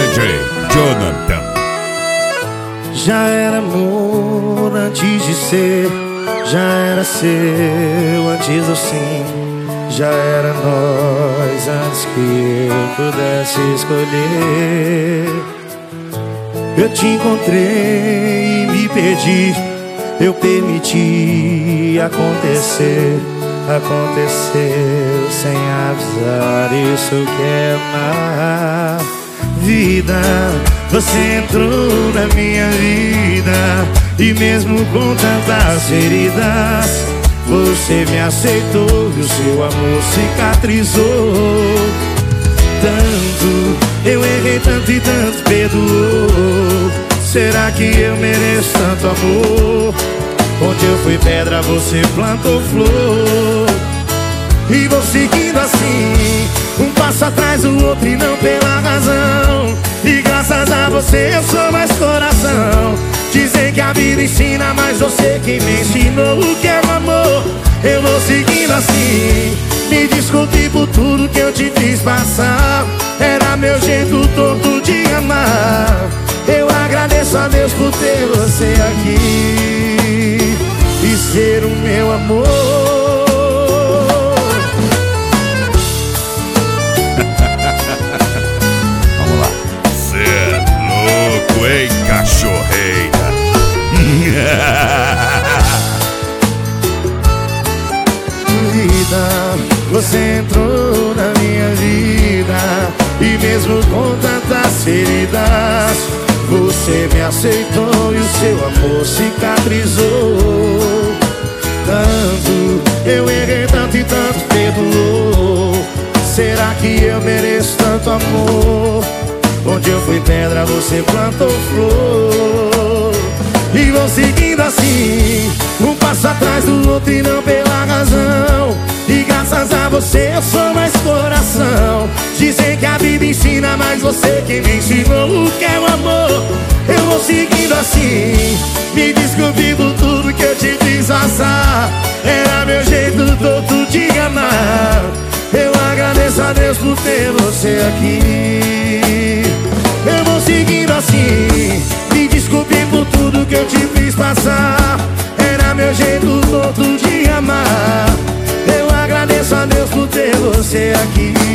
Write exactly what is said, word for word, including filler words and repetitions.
D J Jonathan. Já era amor antes de ser, já era seu antes do sim, já era nós antes que eu pudesse escolher. Eu te encontrei e me perdi, eu permiti acontecer. Aconteceu sem avisar, isso que é amar. Vida, você entrou na minha vida, e mesmo com tantas feridas, você me aceitou e o seu amor cicatrizou. Tanto, eu errei tanto e tanto perdoou. Será que eu mereço tanto amor? Onde eu fui pedra, você plantou flor. E vou seguindo assim, um passo atrás do outro e não pela razão. E graças a você eu sou mais coração. Dizem que a vida ensina, mas você que me ensinou o que é o amor. Eu vou seguindo assim, me desculpe por tudo que eu te fiz passar. Era meu jeito torto de amar. Eu agradeço a Deus por ter você aqui e ser o meu amor. Vamos lá. Cê é louco, hein, cachorreira? Vida, você entrou na minha vida, e mesmo com tantas feridas, você me aceitou e o seu amor cicatrizou. Tanto, eu errei tanto e tanto perdoou. Será que eu mereço tanto amor? Onde eu fui pedra, você plantou flor. E vou seguindo assim, um passo atrás do outro e não pela razão. E graças a você eu sou mais coração. Dizem que a vida ensina, mas você que me ensinou o que é o amor. Eu vou seguindo assim, me desculpe por tudo que eu te fiz passar. Era meu jeito todo de amar. Eu agradeço a Deus por ter você aqui. Eu vou seguindo assim, me desculpe por tudo que eu te fiz passar. Era meu jeito todo de amar. Eu agradeço a Deus por ter você aqui.